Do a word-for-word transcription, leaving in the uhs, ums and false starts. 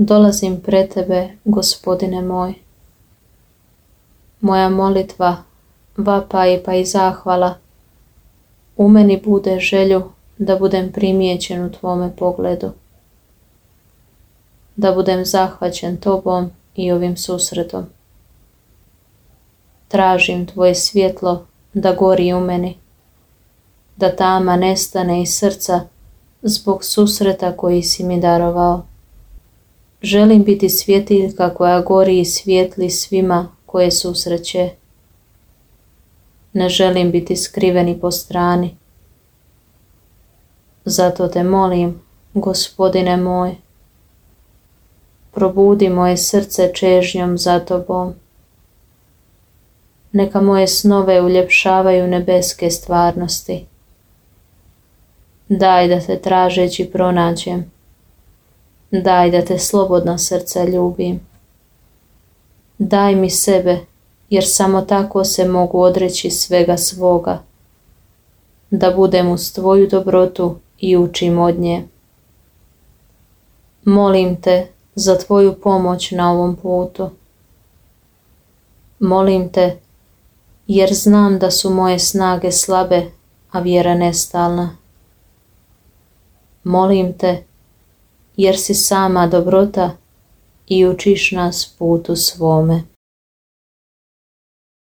Dolazim pred tebe, Gospodine moj. Moja molitva, vapaj pa i zahvala u meni bude želju da budem primijećen u tvome pogledu, da budem zahvaćen tobom i ovim susretom. Tražim tvoje svjetlo da gori u meni, da tama nestane iz srca zbog susreta koji si mi darovao. Želim biti svjetiljka koja gori i svijetli svima koje susreće. Ne želim biti skriveni po strani. Zato te molim, Gospodine moj, probudi moje srce čežnjom za tobom. Neka moje snove uljepšavaju nebeske stvarnosti. Daj da te tražeći pronađem. Daj da te slobodna srca ljubim. Daj mi sebe, jer samo tako se mogu odreći svega svoga, da budem uz tvoju dobrotu i učim od nje. Molim te za tvoju pomoć na ovom putu. Molim te, jer znam da su moje snage slabe, a vjera nestalna. Molim te, jer si sama dobrota i učiš nas putu svome.